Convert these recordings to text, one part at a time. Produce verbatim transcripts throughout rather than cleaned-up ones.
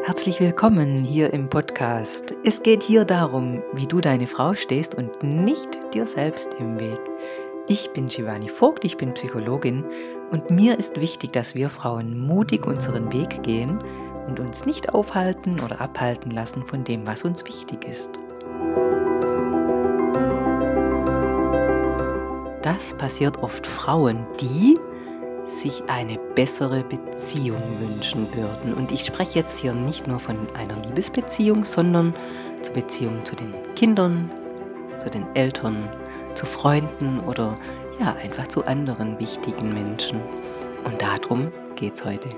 Herzlich willkommen hier im Podcast. Es geht hier darum, wie du deine Frau stehst und nicht dir selbst im Weg. Ich bin Shivani Vogt, ich bin Psychologin und mir ist wichtig, dass wir Frauen mutig unseren Weg gehen und uns nicht aufhalten oder abhalten lassen von dem, was uns wichtig ist. Das passiert oft Frauen, die sich eine bessere Beziehung wünschen würden. Und ich spreche jetzt hier nicht nur von einer Liebesbeziehung, sondern zur Beziehung zu den Kindern, zu den Eltern, zu Freunden oder ja, einfach zu anderen wichtigen Menschen. Und darum geht's heute.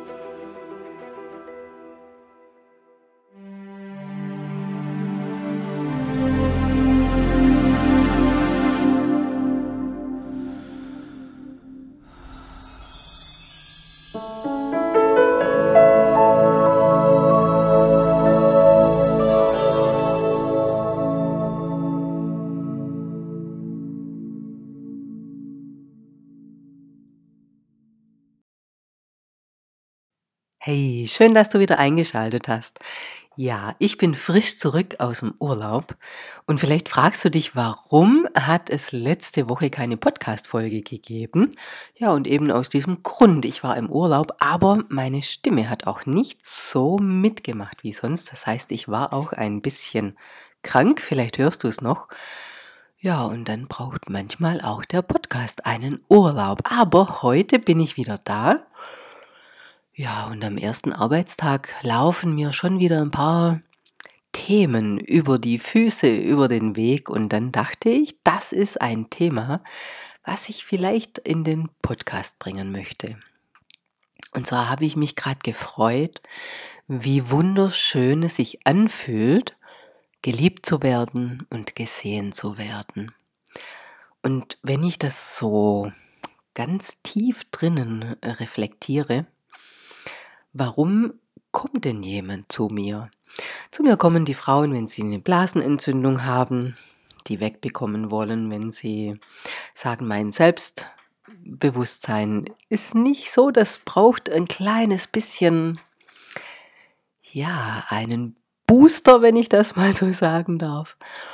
Hey, schön, dass du wieder eingeschaltet hast. Ja, ich bin frisch zurück aus dem Urlaub und vielleicht fragst du dich, warum hat es letzte Woche keine Podcast-Folge gegeben? Ja, und eben aus diesem Grund. Ich war im Urlaub, aber meine Stimme hat auch nicht so mitgemacht wie sonst. Das heißt, ich war auch ein bisschen krank, vielleicht hörst du es noch. Ja, und dann braucht manchmal auch der Podcast einen Urlaub. Aber heute bin ich wieder da. Ja, und am ersten Arbeitstag laufen mir schon wieder ein paar Themen über die Füße, über den Weg. Und dann dachte ich, das ist ein Thema, was ich vielleicht in den Podcast bringen möchte. Und zwar habe ich mich gerade gefreut, wie wunderschön es sich anfühlt, geliebt zu werden und gesehen zu werden. Und wenn ich das so ganz tief drinnen reflektiere, warum kommt denn jemand zu mir? Zu mir kommen die Frauen, wenn sie eine Blasenentzündung haben, die wegbekommen wollen, wenn sie sagen, mein Selbstbewusstsein ist nicht so, das braucht ein kleines bisschen, ja, einen Booster, wenn ich das mal so sagen darf.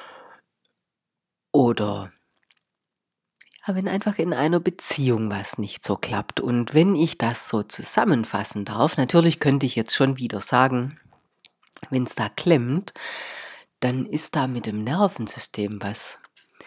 Oder ja, wenn einfach in einer Beziehung was nicht so klappt. Und wenn ich das so zusammenfassen darf, natürlich könnte ich jetzt schon wieder sagen, wenn es da klemmt, dann ist da mit dem Nervensystem was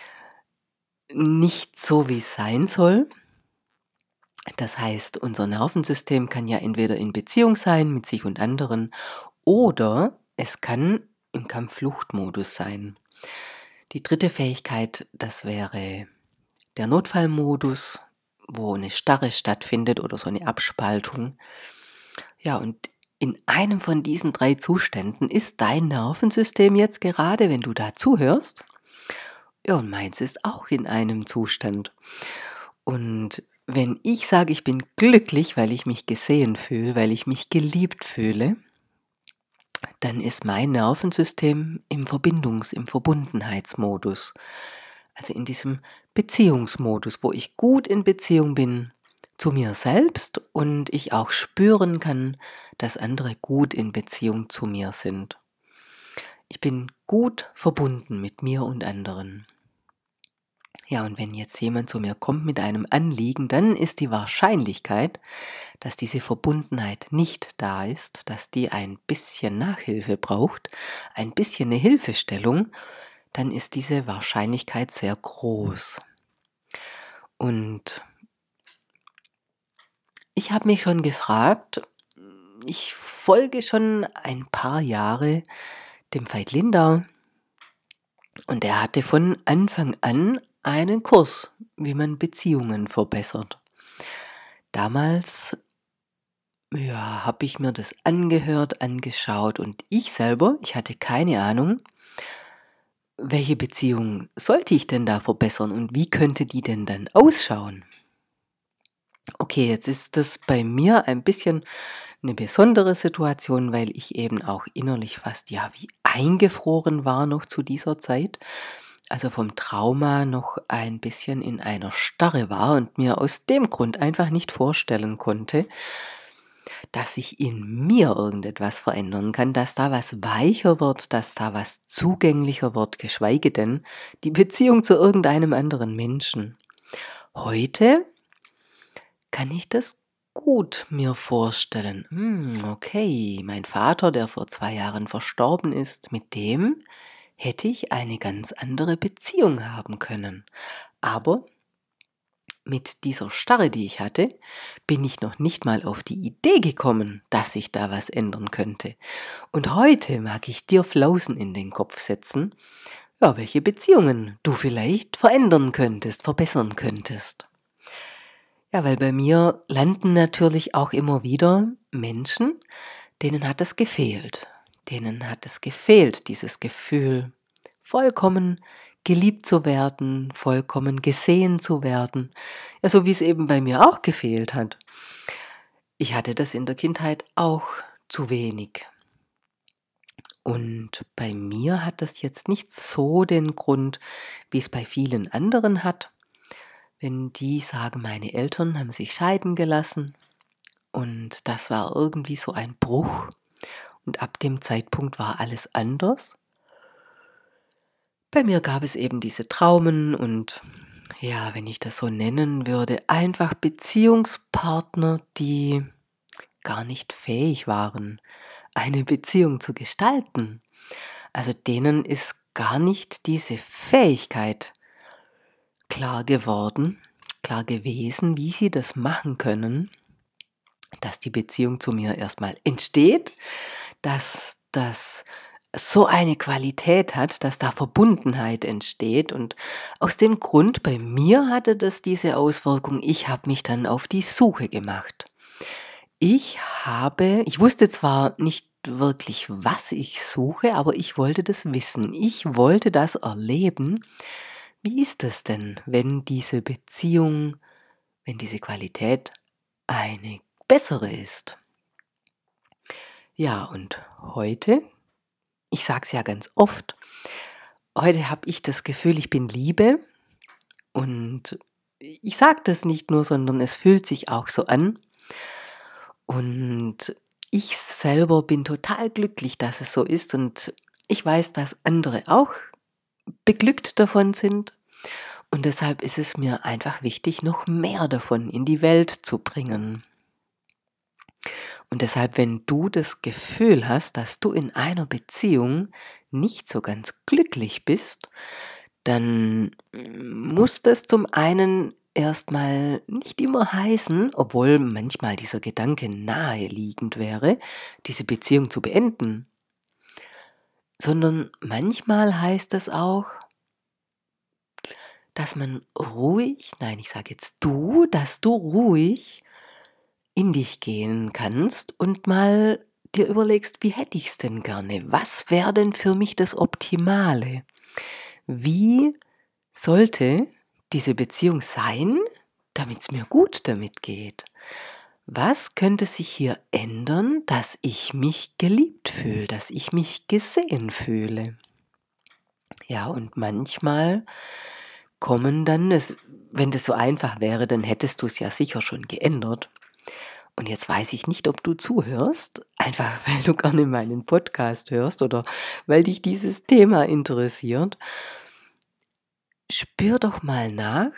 nicht so, wie es sein soll. Das heißt, unser Nervensystem kann ja entweder in Beziehung sein mit sich und anderen oder es kann im Kampf-Flucht-Modus sein. Die dritte Fähigkeit, das wäre der Notfallmodus, wo eine Starre stattfindet oder so eine Abspaltung. Ja, und in einem von diesen drei Zuständen ist dein Nervensystem jetzt gerade, wenn du da zuhörst. Ja, und meins ist auch in einem Zustand. Und wenn ich sage, ich bin glücklich, weil ich mich gesehen fühle, weil ich mich geliebt fühle, dann ist mein Nervensystem im Verbindungs-, im Verbundenheitsmodus. Also in diesem Beziehungsmodus, wo ich gut in Beziehung bin zu mir selbst und ich auch spüren kann, dass andere gut in Beziehung zu mir sind. Ich bin gut verbunden mit mir und anderen. Ja, und wenn jetzt jemand zu mir kommt mit einem Anliegen, dann ist die Wahrscheinlichkeit, dass diese Verbundenheit nicht da ist, dass die ein bisschen Nachhilfe braucht, ein bisschen eine Hilfestellung, dann ist diese Wahrscheinlichkeit sehr groß. Und ich habe mich schon gefragt, ich folge schon ein paar Jahre dem Veit Lindau und er hatte von Anfang an einen Kurs, wie man Beziehungen verbessert. Damals ja, habe ich mir das angehört, angeschaut und ich selber, ich hatte keine Ahnung, welche Beziehung sollte ich denn da verbessern und wie könnte die denn dann ausschauen? Okay, jetzt ist das bei mir ein bisschen eine besondere Situation, weil ich eben auch innerlich fast ja wie eingefroren war noch zu dieser Zeit. Also vom Trauma noch ein bisschen in einer Starre war und mir aus dem Grund einfach nicht vorstellen konnte, dass sich in mir irgendetwas verändern kann, dass da was weicher wird, dass da was zugänglicher wird, geschweige denn die Beziehung zu irgendeinem anderen Menschen. Heute kann ich das gut mir vorstellen. Hm, okay, mein Vater, der vor zwei Jahren verstorben ist, mit dem hätte ich eine ganz andere Beziehung haben können. Aber mit dieser Starre, die ich hatte, bin ich noch nicht mal auf die Idee gekommen, dass sich da was ändern könnte. Und heute mag ich dir Flausen in den Kopf setzen, ja, welche Beziehungen du vielleicht verändern könntest, verbessern könntest. Ja, weil bei mir landen natürlich auch immer wieder Menschen, denen hat es gefehlt. Denen hat es gefehlt, dieses Gefühl, vollkommen geliebt zu werden, vollkommen gesehen zu werden. Ja, so wie es eben bei mir auch gefehlt hat. Ich hatte das in der Kindheit auch zu wenig. Und bei mir hat das jetzt nicht so den Grund, wie es bei vielen anderen hat. Wenn die sagen, meine Eltern haben sich scheiden gelassen und das war irgendwie so ein Bruch und ab dem Zeitpunkt war alles anders. Bei mir gab es eben diese Traumen und ja, wenn ich das so nennen würde, einfach Beziehungspartner, die gar nicht fähig waren, eine Beziehung zu gestalten. Also denen ist gar nicht diese Fähigkeit klar geworden, klar gewesen, wie sie das machen können, dass die Beziehung zu mir erstmal entsteht, dass das so eine Qualität hat, dass da Verbundenheit entsteht. Und aus dem Grund, bei mir hatte das diese Auswirkung, ich habe mich dann auf die Suche gemacht. Ich habe, ich wusste zwar nicht wirklich, was ich suche, aber ich wollte das wissen. Ich wollte das erleben. Wie ist es denn, wenn diese Beziehung, wenn diese Qualität eine bessere ist? Ja, und heute, ich sage es ja ganz oft, heute habe ich das Gefühl, ich bin Liebe und ich sage das nicht nur, sondern es fühlt sich auch so an. Und ich selber bin total glücklich, dass es so ist und ich weiß, dass andere auch beglückt davon sind. Und deshalb ist es mir einfach wichtig, noch mehr davon in die Welt zu bringen. Und deshalb, wenn du das Gefühl hast, dass du in einer Beziehung nicht so ganz glücklich bist, dann muss das zum einen erstmal nicht immer heißen, obwohl manchmal dieser Gedanke naheliegend wäre, diese Beziehung zu beenden, sondern manchmal heißt es auch, dass man ruhig, nein, ich sage jetzt du, dass du ruhig in dich gehen kannst und mal dir überlegst, wie hätte ich es denn gerne? Was wäre denn für mich das Optimale? Wie sollte diese Beziehung sein, damit es mir gut damit geht? Was könnte sich hier ändern, dass ich mich geliebt fühle, dass ich mich gesehen fühle? Ja, und manchmal kommen dann, es, wenn das so einfach wäre, dann hättest du es ja sicher schon geändert. Und jetzt weiß ich nicht, ob du zuhörst, einfach weil du gerne meinen Podcast hörst oder weil dich dieses Thema interessiert. Spür doch mal nach,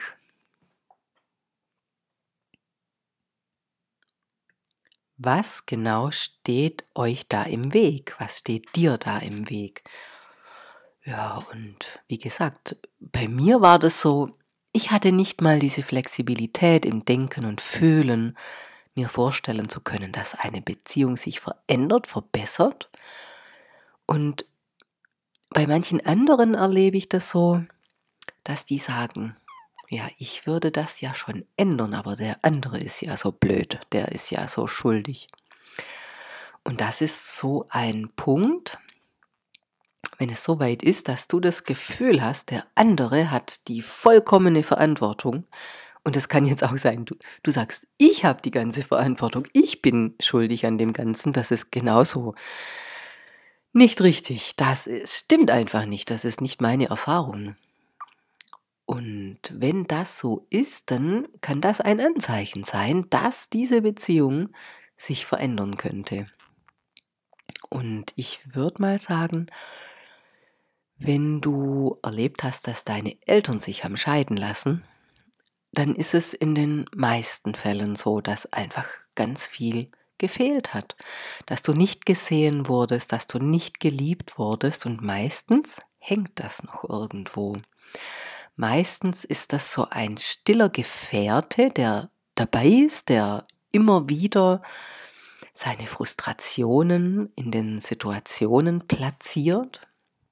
was genau steht euch da im Weg? Was steht dir da im Weg? Ja, und wie gesagt, bei mir war das so, ich hatte nicht mal diese Flexibilität im Denken und Fühlen, mir vorstellen zu können, dass eine Beziehung sich verändert, verbessert. Und bei manchen anderen erlebe ich das so, dass die sagen, ja, ich würde das ja schon ändern, aber der andere ist ja so blöd, der ist ja so schuldig. Und das ist so ein Punkt, wenn es so weit ist, dass du das Gefühl hast, der andere hat die vollkommene Verantwortung. Und es kann jetzt auch sein, du, du sagst, ich habe die ganze Verantwortung, ich bin schuldig an dem Ganzen, das ist genauso nicht richtig. Das ist, stimmt einfach nicht, das ist nicht meine Erfahrung. Und wenn das so ist, dann kann das ein Anzeichen sein, dass diese Beziehung sich verändern könnte. Und ich würde mal sagen, wenn du erlebt hast, dass deine Eltern sich haben scheiden lassen, dann ist es in den meisten Fällen so, dass einfach ganz viel gefehlt hat, dass du nicht gesehen wurdest, dass du nicht geliebt wurdest und meistens hängt das noch irgendwo. Meistens ist das so ein stiller Gefährte, der dabei ist, der immer wieder seine Frustrationen in den Situationen platziert.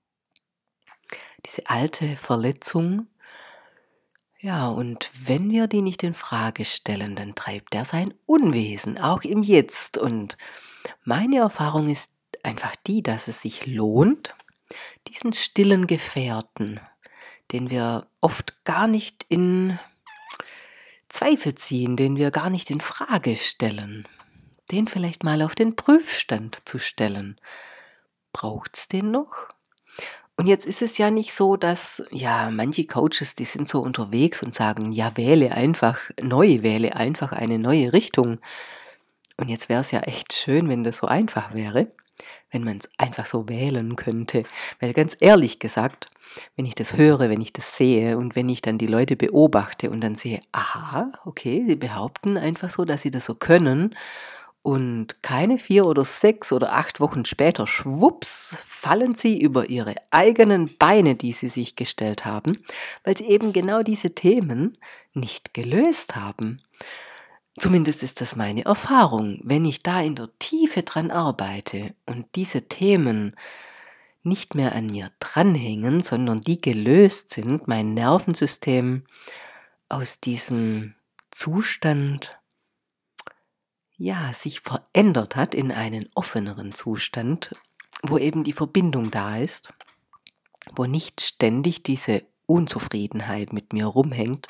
Diese alte Verletzung. Ja, und wenn wir die nicht in Frage stellen, dann treibt er sein Unwesen, auch im Jetzt. Und meine Erfahrung ist einfach die, dass es sich lohnt, diesen stillen Gefährten, den wir oft gar nicht in Zweifel ziehen, den wir gar nicht in Frage stellen, den vielleicht mal auf den Prüfstand zu stellen. Braucht's den noch? Und jetzt ist es ja nicht so, dass, ja, manche Coaches, die sind so unterwegs und sagen, ja, wähle einfach neu, wähle einfach eine neue Richtung. Und jetzt wäre es ja echt schön, wenn das so einfach wäre, wenn man es einfach so wählen könnte. Weil ganz ehrlich gesagt, wenn ich das höre, wenn ich das sehe und wenn ich dann die Leute beobachte und dann sehe, aha, okay, sie behaupten einfach so, dass sie das so können und keine vier oder sechs oder acht Wochen später, schwupps, fallen sie über ihre eigenen Beine, die sie sich gestellt haben, weil sie eben genau diese Themen nicht gelöst haben. Zumindest ist das meine Erfahrung. Wenn ich da in der Tiefe dran arbeite und diese Themen nicht mehr an mir dranhängen, sondern die gelöst sind, mein Nervensystem aus diesem Zustand, ja, sich verändert hat in einen offeneren Zustand, wo eben die Verbindung da ist, wo nicht ständig diese Unzufriedenheit mit mir rumhängt,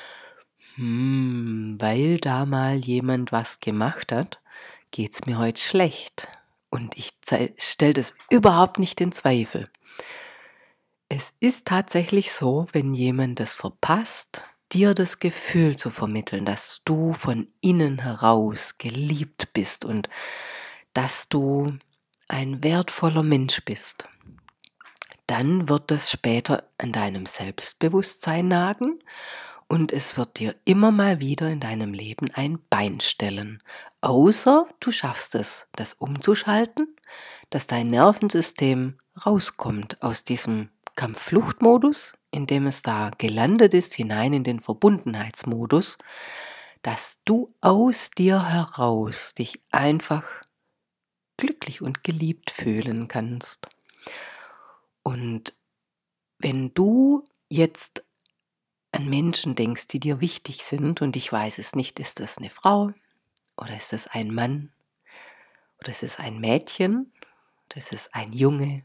hm, weil da mal jemand was gemacht hat, geht's mir heute schlecht. Und ich stelle das überhaupt nicht in Zweifel. Es ist tatsächlich so, wenn jemand das verpasst, dir das Gefühl zu vermitteln, dass du von innen heraus geliebt bist und dass du ein wertvoller Mensch bist, dann wird das später an deinem Selbstbewusstsein nagen und es wird dir immer mal wieder in deinem Leben ein Bein stellen. Außer du schaffst es, das umzuschalten, dass dein Nervensystem rauskommt aus diesem Kampf-Flucht-Modus, in dem es da gelandet ist, hinein in den Verbundenheitsmodus, dass du aus dir heraus dich einfach glücklich und geliebt fühlen kannst. Und wenn du jetzt an Menschen denkst, die dir wichtig sind, und ich weiß es nicht, ist das eine Frau oder ist das ein Mann oder ist es ein Mädchen oder ist es ein Junge?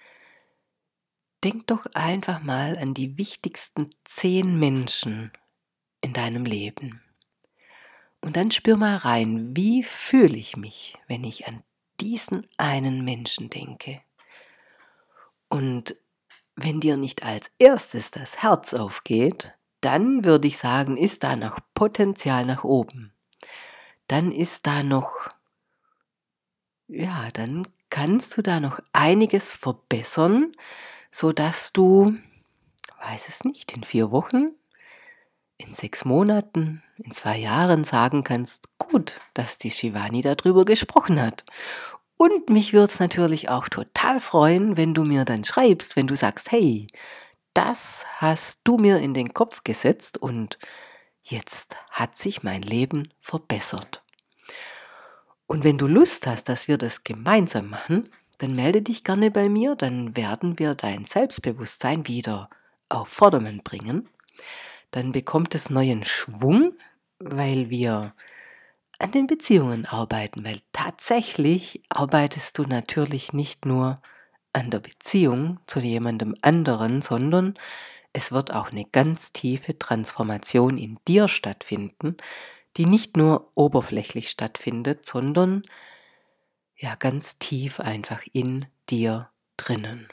Denk doch einfach mal an die wichtigsten zehn Menschen in deinem Leben. Und dann spür mal rein, wie fühle ich mich, wenn ich an diesen einen Menschen denke? Und wenn dir nicht als erstes das Herz aufgeht, dann würde ich sagen, ist da noch Potenzial nach oben. Dann ist da noch, ja, dann kannst du da noch einiges verbessern, sodass du, weiß es nicht, in vier Wochen, in sechs Monaten, in zwei Jahren sagen kannst, gut, dass die Shivani darüber gesprochen hat. Und mich würde es natürlich auch total freuen, wenn du mir dann schreibst, wenn du sagst, hey, das hast du mir in den Kopf gesetzt und jetzt hat sich mein Leben verbessert. Und wenn du Lust hast, dass wir das gemeinsam machen, dann melde dich gerne bei mir, dann werden wir dein Selbstbewusstsein wieder auf Vordermann bringen. Dann bekommt es neuen Schwung, weil wir an den Beziehungen arbeiten, weil tatsächlich arbeitest du natürlich nicht nur an der Beziehung zu jemandem anderen, sondern es wird auch eine ganz tiefe Transformation in dir stattfinden, die nicht nur oberflächlich stattfindet, sondern ja ganz tief einfach in dir drinnen.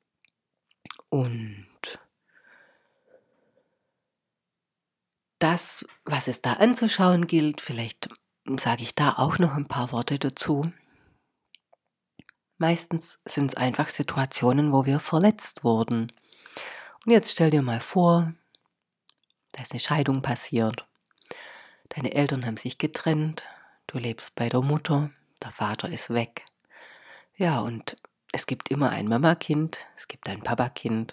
Und das, was es da anzuschauen gilt, vielleicht sage ich da auch noch ein paar Worte dazu. Meistens sind es einfach Situationen, wo wir verletzt wurden. Und jetzt stell dir mal vor, da ist eine Scheidung passiert. Deine Eltern haben sich getrennt, du lebst bei der Mutter, der Vater ist weg. Ja, und es gibt immer ein Mama-Kind, es gibt ein Papa-Kind.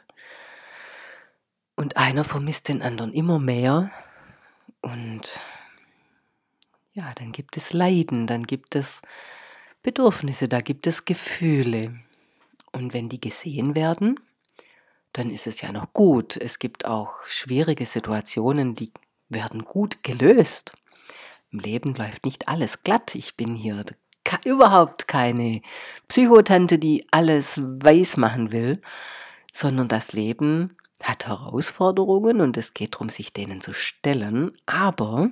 Und einer vermisst den anderen immer mehr. Und ja, dann gibt es Leiden, dann gibt es Bedürfnisse, da gibt es Gefühle. Und wenn die gesehen werden, dann ist es ja noch gut. Es gibt auch schwierige Situationen, die werden gut gelöst. Im Leben läuft nicht alles glatt. Ich bin hier ka- überhaupt keine Psychotante, die alles weiß machen will, sondern das Leben hat Herausforderungen und es geht darum, sich denen zu stellen. Aber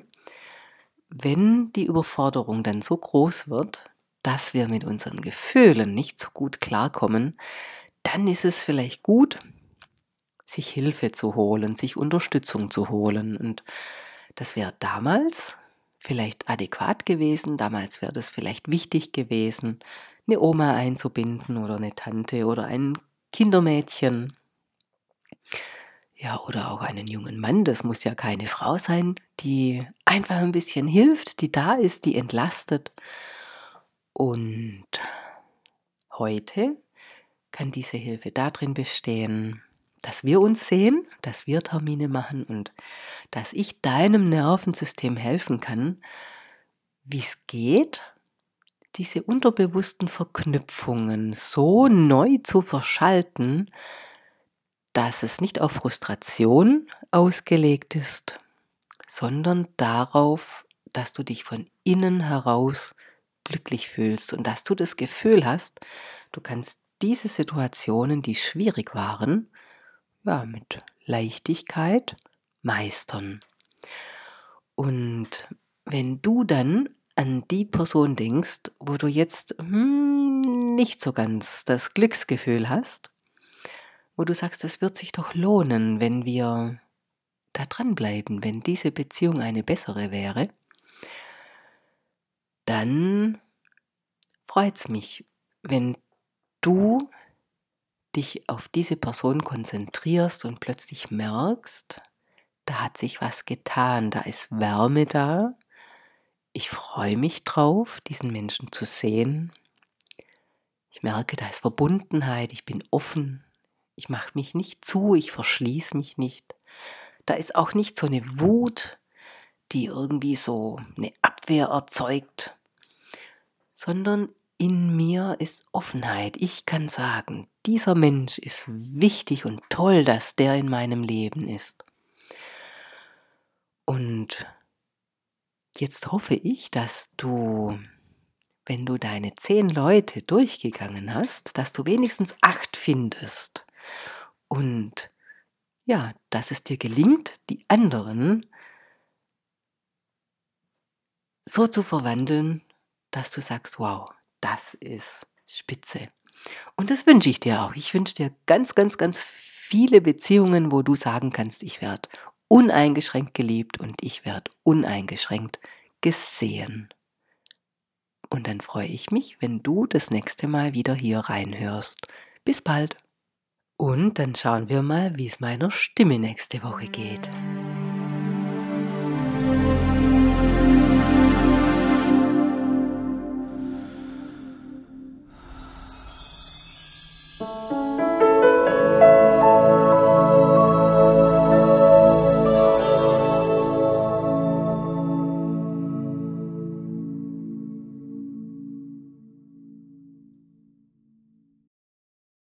wenn die Überforderung dann so groß wird, dass wir mit unseren Gefühlen nicht so gut klarkommen, dann ist es vielleicht gut, sich Hilfe zu holen, sich Unterstützung zu holen. Und das wäre damals vielleicht adäquat gewesen, damals wäre das vielleicht wichtig gewesen, eine Oma einzubinden oder eine Tante oder ein Kindermädchen. Ja, oder auch einen jungen Mann, das muss ja keine Frau sein, die einfach ein bisschen hilft, die da ist, die entlastet. Und heute kann diese Hilfe darin bestehen, dass wir uns sehen, dass wir Termine machen und dass ich deinem Nervensystem helfen kann, wie es geht, diese unterbewussten Verknüpfungen so neu zu verschalten, dass es nicht auf Frustration ausgelegt ist, sondern darauf, dass du dich von innen heraus glücklich fühlst und dass du das Gefühl hast, du kannst diese Situationen, die schwierig waren, ja, mit Leichtigkeit meistern. Und wenn du dann an die Person denkst, wo du jetzt hm, nicht so ganz das Glücksgefühl hast, wo du sagst, es wird sich doch lohnen, wenn wir da dranbleiben, wenn diese Beziehung eine bessere wäre, dann freut es mich, wenn du dich auf diese Person konzentrierst und plötzlich merkst, da hat sich was getan, da ist Wärme da. Ich freue mich drauf, diesen Menschen zu sehen. Ich merke, da ist Verbundenheit, ich bin offen, ich mache mich nicht zu, ich verschließe mich nicht. Da ist auch nicht so eine Wut, die irgendwie so eine Abwehr erzeugt, sondern in mir ist Offenheit. Ich kann sagen, dieser Mensch ist wichtig und toll, dass der in meinem Leben ist. Und jetzt hoffe ich, dass du, wenn du deine zehn Leute durchgegangen hast, dass du wenigstens acht findest. Und ja, dass es dir gelingt, die anderen so zu verwandeln, dass du sagst, wow, das ist spitze. Und das wünsche ich dir auch. Ich wünsche dir ganz, ganz, ganz viele Beziehungen, wo du sagen kannst, ich werde uneingeschränkt geliebt und ich werde uneingeschränkt gesehen. Und dann freue ich mich, wenn du das nächste Mal wieder hier reinhörst. Bis bald. Und dann schauen wir mal, wie es meiner Stimme nächste Woche geht.